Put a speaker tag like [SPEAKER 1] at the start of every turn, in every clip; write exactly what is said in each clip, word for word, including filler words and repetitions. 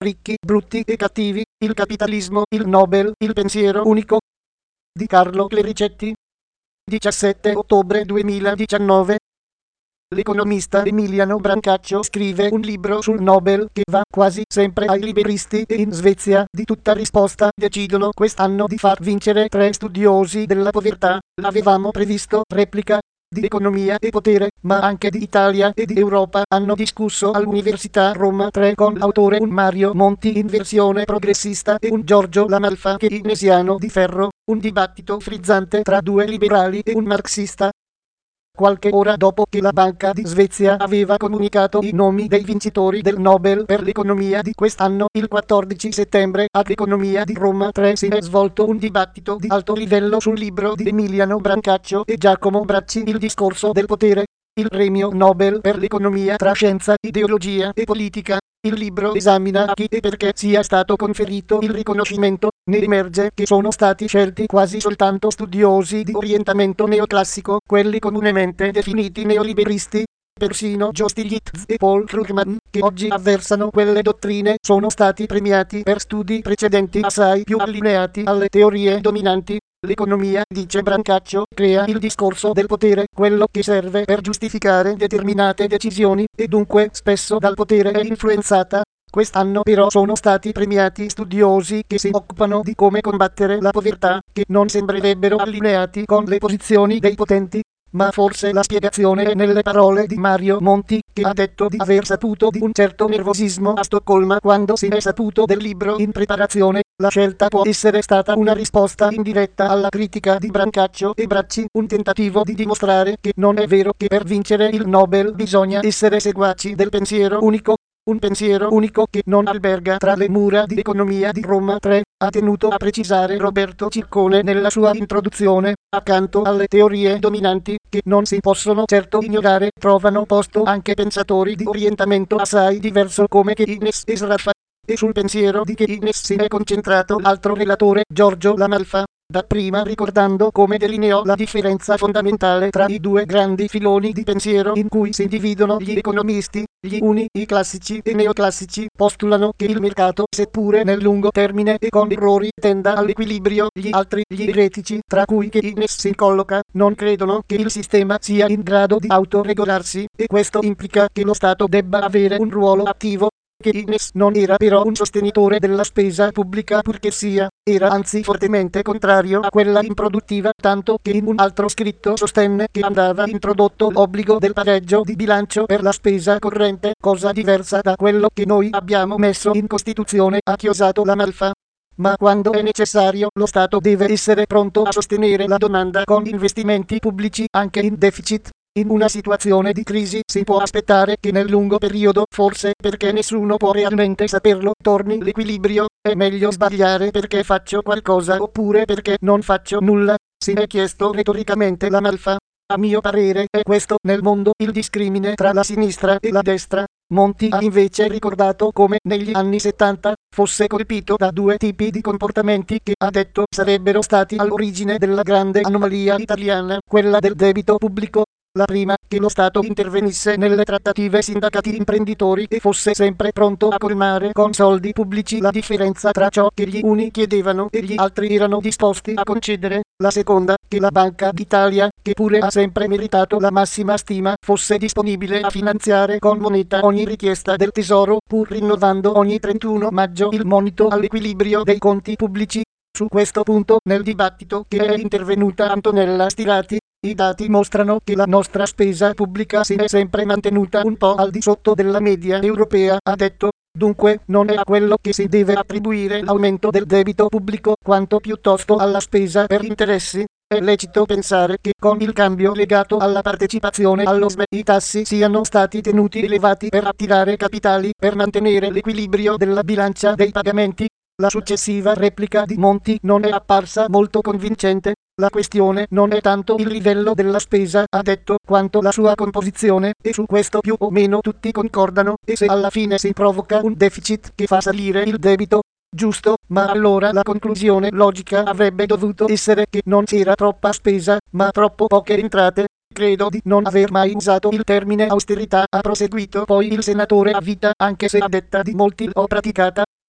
[SPEAKER 1] Ricchi, brutti e cattivi, il capitalismo, il Nobel, il pensiero unico di Carlo Clericetti. diciassette ottobre duemiladiciannove. L'economista Emiliano Brancaccio scrive un libro sul Nobel che va quasi sempre ai liberisti e in Svezia di tutta risposta decidono quest'anno di far vincere tre studiosi della povertà. L'avevamo previsto, replica, di economia e potere, ma anche di Italia e di Europa hanno discusso all'Università Roma tre con l'autore un Mario Monti in versione progressista e un Giorgio Lamalfa keynesiano di ferro, un dibattito frizzante tra due liberali e un marxista. Qualche ora dopo che la Banca di Svezia aveva comunicato i nomi dei vincitori del Nobel per l'economia di quest'anno, il quattordici settembre, ad Economia di Roma tre si è svolto un dibattito di alto livello sul libro di Emiliano Brancaccio e Giacomo Bracci, Il discorso del potere. Il premio Nobel per l'economia tra scienza, ideologia e politica. Il libro esamina a chi e perché sia stato conferito il riconoscimento. Ne emerge che sono stati scelti quasi soltanto studiosi di orientamento neoclassico, quelli comunemente definiti neoliberisti. Persino Joe Stiglitz e Paul Krugman, che oggi avversano quelle dottrine, sono stati premiati per studi precedenti assai più allineati alle teorie dominanti. L'economia, dice Brancaccio, crea il discorso del potere, quello che serve per giustificare determinate decisioni, e dunque spesso dal potere è influenzata. Quest'anno però sono stati premiati studiosi che si occupano di come combattere la povertà, che non sembrerebbero allineati con le posizioni dei potenti. Ma forse la spiegazione è nelle parole di Mario Monti, che ha detto di aver saputo di un certo nervosismo a Stoccolma quando si è saputo del libro in preparazione. La scelta può essere stata una risposta indiretta alla critica di Brancaccio e Bracci, un tentativo di dimostrare che non è vero che per vincere il Nobel bisogna essere seguaci del pensiero unico. Un pensiero unico che non alberga tra le mura di Economia di Roma tre, ha tenuto a precisare Roberto Ciccone nella sua introduzione. Accanto alle teorie dominanti, che non si possono certo ignorare, trovano posto anche pensatori di orientamento assai diverso come Keynes e Sraffa. E sul pensiero di Keynes si è concentrato l'altro relatore, Giorgio Lamalfa, dapprima ricordando come delineò la differenza fondamentale tra i due grandi filoni di pensiero in cui si dividono gli economisti. Gli uni, i classici e neoclassici, postulano che il mercato, seppure nel lungo termine e con errori, tenda all'equilibrio. Gli altri, gli eretici, tra cui Keynes si colloca, non credono che il sistema sia in grado di autoregolarsi, e questo implica che lo Stato debba avere un ruolo attivo. Keynes non era però un sostenitore della spesa pubblica purché sia, era anzi fortemente contrario a quella improduttiva, tanto che in un altro scritto sostenne che andava introdotto l'obbligo del pareggio di bilancio per la spesa corrente, cosa diversa da quello che noi abbiamo messo in Costituzione, ha chiosato Lamalfa. Ma quando è necessario, lo Stato deve essere pronto a sostenere la domanda con investimenti pubblici anche in deficit. In una situazione di crisi si può aspettare che nel lungo periodo, forse perché nessuno può realmente saperlo, torni l'equilibrio. È meglio sbagliare perché faccio qualcosa oppure perché non faccio nulla, si è chiesto retoricamente Lamalfa. A mio parere è questo nel mondo il discrimine tra la sinistra e la destra. Monti ha invece ricordato come negli anni settanta fosse colpito da due tipi di comportamenti che ha detto sarebbero stati all'origine della grande anomalia italiana, quella del debito pubblico. La prima, che lo Stato intervenisse nelle trattative sindacati imprenditori e fosse sempre pronto a colmare con soldi pubblici la differenza tra ciò che gli uni chiedevano e gli altri erano disposti a concedere. La seconda, che la Banca d'Italia, che pure ha sempre meritato la massima stima, fosse disponibile a finanziare con moneta ogni richiesta del Tesoro, pur rinnovando ogni trentuno maggio il monito all'equilibrio dei conti pubblici. Su questo punto, nel dibattito che è intervenuta Antonella Stirati, i dati mostrano che la nostra spesa pubblica si è sempre mantenuta un po' al di sotto della media europea, ha detto. Dunque, non è a quello che si deve attribuire l'aumento del debito pubblico, quanto piuttosto alla spesa per interessi. È lecito pensare che con il cambio legato alla partecipazione allo S M E i tassi siano stati tenuti elevati per attirare capitali, per mantenere l'equilibrio della bilancia dei pagamenti. La successiva replica di Monti non è apparsa molto convincente. La questione non è tanto il livello della spesa, ha detto, quanto la sua composizione, e su questo più o meno tutti concordano, e se alla fine si provoca un deficit che fa salire il debito, giusto, ma allora la conclusione logica avrebbe dovuto essere che non c'era troppa spesa, ma troppo poche entrate. Credo di non aver mai usato il termine austerità, ha proseguito poi il senatore a vita, anche se a detta di molti l'ho praticata.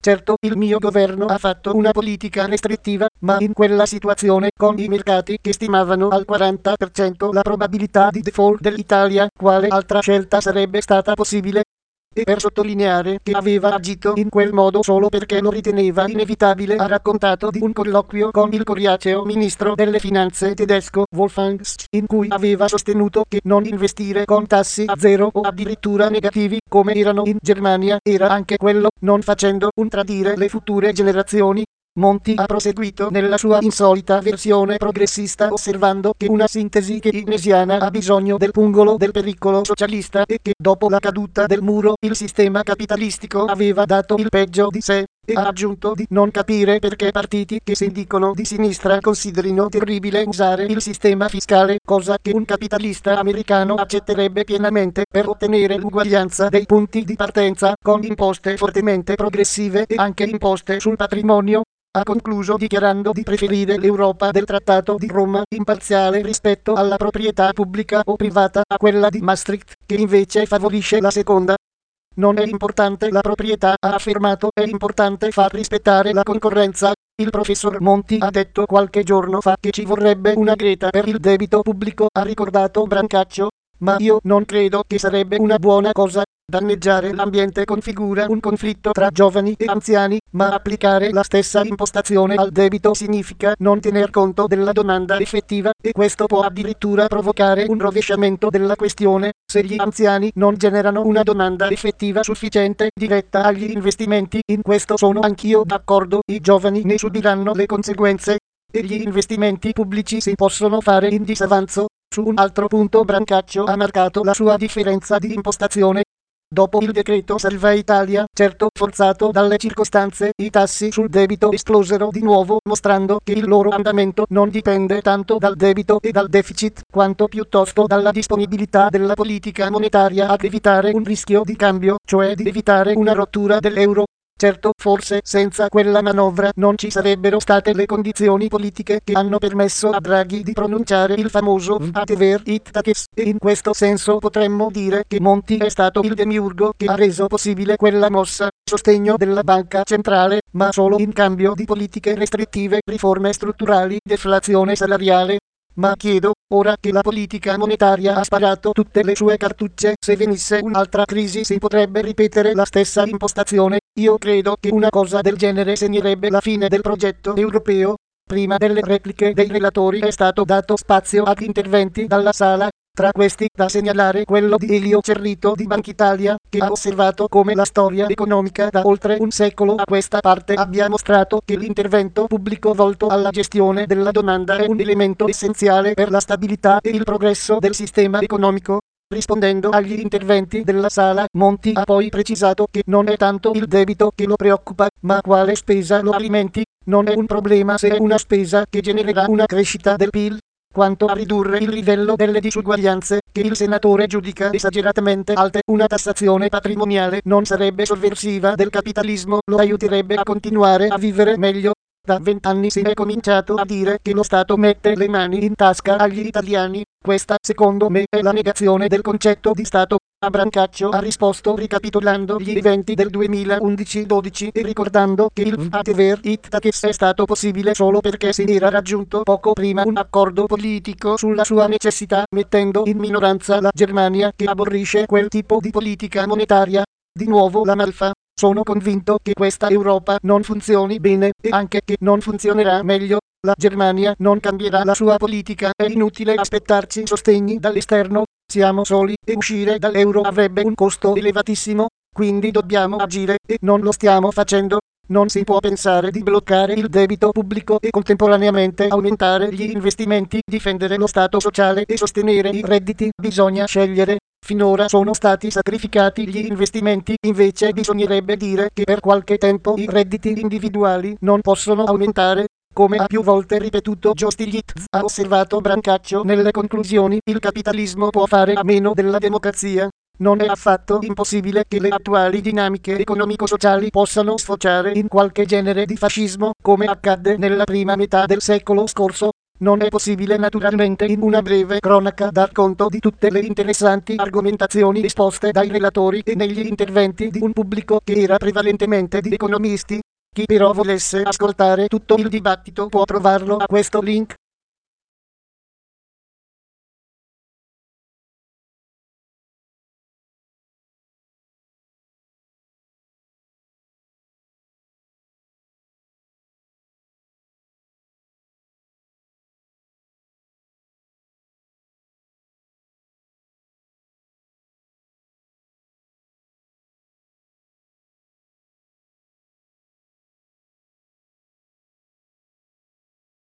[SPEAKER 1] Certo, il mio governo ha fatto una politica restrittiva, ma in quella situazione, con i mercati che stimavano al quaranta per cento la probabilità di default dell'Italia, quale altra scelta sarebbe stata possibile? E per sottolineare che aveva agito in quel modo solo perché lo riteneva inevitabile, ha raccontato di un colloquio con il coriaceo ministro delle finanze tedesco Wolfgang Schäuble, in cui aveva sostenuto che non investire con tassi a zero o addirittura negativi, come erano in Germania, era anche quello, non facendo un tradire le future generazioni. Monti ha proseguito nella sua insolita versione progressista, osservando che una sintesi keynesiana ha bisogno del pungolo del pericolo socialista e che dopo la caduta del muro il sistema capitalistico aveva dato il peggio di sé, e ha aggiunto di non capire perché partiti che si dicono di sinistra considerino terribile usare il sistema fiscale, cosa che un capitalista americano accetterebbe pienamente, per ottenere l'uguaglianza dei punti di partenza, con imposte fortemente progressive e anche imposte sul patrimonio. Ha concluso dichiarando di preferire l'Europa del Trattato di Roma, imparziale rispetto alla proprietà pubblica o privata, a quella di Maastricht, che invece favorisce la seconda. Non è importante la proprietà, ha affermato, è importante far rispettare la concorrenza. Il professor Monti ha detto qualche giorno fa che ci vorrebbe una Greta per il debito pubblico, ha ricordato Brancaccio, ma io non credo che sarebbe una buona cosa. Danneggiare l'ambiente configura un conflitto tra giovani e anziani, ma applicare la stessa impostazione al debito significa non tener conto della domanda effettiva, e questo può addirittura provocare un rovesciamento della questione, se gli anziani non generano una domanda effettiva sufficiente diretta agli investimenti. In questo sono anch'io d'accordo, i giovani ne subiranno le conseguenze, e gli investimenti pubblici si possono fare in disavanzo. Su un altro punto Brancaccio ha marcato la sua differenza di impostazione. Dopo il decreto Salva Italia, certo forzato dalle circostanze, i tassi sul debito esplosero di nuovo, mostrando che il loro andamento non dipende tanto dal debito e dal deficit, quanto piuttosto dalla disponibilità della politica monetaria ad evitare un rischio di cambio, cioè di evitare una rottura dell'euro. Certo, forse senza quella manovra non ci sarebbero state le condizioni politiche che hanno permesso a Draghi di pronunciare il famoso whatever it takes, e in questo senso potremmo dire che Monti è stato il demiurgo che ha reso possibile quella mossa, sostegno della banca centrale, ma solo in cambio di politiche restrittive, riforme strutturali, deflazione salariale. Ma chiedo, ora che la politica monetaria ha sparato tutte le sue cartucce, se venisse un'altra crisi si potrebbe ripetere la stessa impostazione? Io credo che una cosa del genere segnerebbe la fine del progetto europeo. Prima delle repliche dei relatori è stato dato spazio ad interventi dalla sala. Tra questi da segnalare quello di Elio Cerrito di Bankitalia, che ha osservato come la storia economica da oltre un secolo a questa parte abbia mostrato che l'intervento pubblico volto alla gestione della domanda è un elemento essenziale per la stabilità e il progresso del sistema economico. Rispondendo agli interventi della sala, Monti ha poi precisato che non è tanto il debito che lo preoccupa, ma quale spesa lo alimenti. Non è un problema se è una spesa che genererà una crescita del P I L. Quanto a ridurre il livello delle disuguaglianze, che il senatore giudica esageratamente alte, una tassazione patrimoniale non sarebbe sovversiva del capitalismo, lo aiuterebbe a continuare a vivere meglio. Da vent'anni si è cominciato a dire che lo Stato mette le mani in tasca agli italiani. Questa, secondo me, è la negazione del concetto di Stato. A Brancaccio ha risposto ricapitolando gli eventi del duemilaundici dodici e ricordando che il whatever it takes è stato possibile solo perché si era raggiunto poco prima un accordo politico sulla sua necessità, mettendo in minoranza la Germania, che aborrisce quel tipo di politica monetaria. Di nuovo la malfa. Sono convinto che questa Europa non funzioni bene, e anche che non funzionerà meglio. La Germania non cambierà la sua politica, è inutile aspettarci sostegni dall'esterno. Siamo soli e uscire dall'euro avrebbe un costo elevatissimo, quindi dobbiamo agire e non lo stiamo facendo. Non si può pensare di bloccare il debito pubblico e contemporaneamente aumentare gli investimenti, difendere lo Stato sociale e sostenere i redditi. Bisogna scegliere. Finora sono stati sacrificati gli investimenti, invece bisognerebbe dire che per qualche tempo i redditi individuali non possono aumentare. Come ha più volte ripetuto Joe Stiglitz, ha osservato Brancaccio nelle conclusioni, il capitalismo può fare a meno della democrazia. Non è affatto impossibile che le attuali dinamiche economico-sociali possano sfociare in qualche genere di fascismo, come accadde nella prima metà del secolo scorso. Non è possibile naturalmente in una breve cronaca dar conto di tutte le interessanti argomentazioni esposte dai relatori e negli interventi di un pubblico che era prevalentemente di economisti. Chi però volesse ascoltare tutto il dibattito può trovarlo a questo link.